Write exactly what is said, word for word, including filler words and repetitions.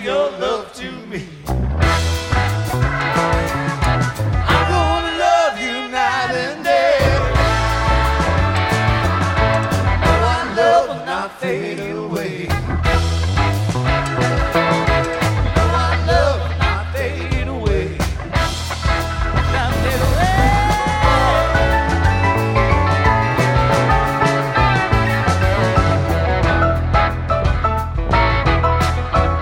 give your love to me. I'm gonna love you night and day. Oh, our love will not fade away.